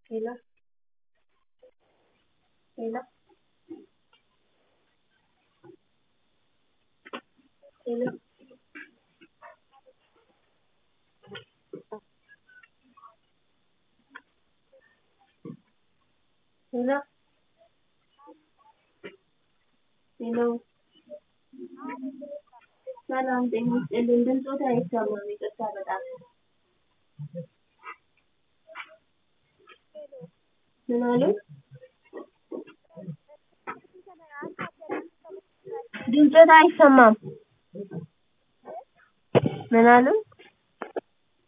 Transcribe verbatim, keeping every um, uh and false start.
ሄሎ ሄሎ ሄሎ ሄሎ ሄሎ ሰላም ጤና ይስጥልኝ ድምፅዎት አይሰማም ይቅርታ በጣም ምን አሉ ድምፅዎት አይሰማም ምን አሉ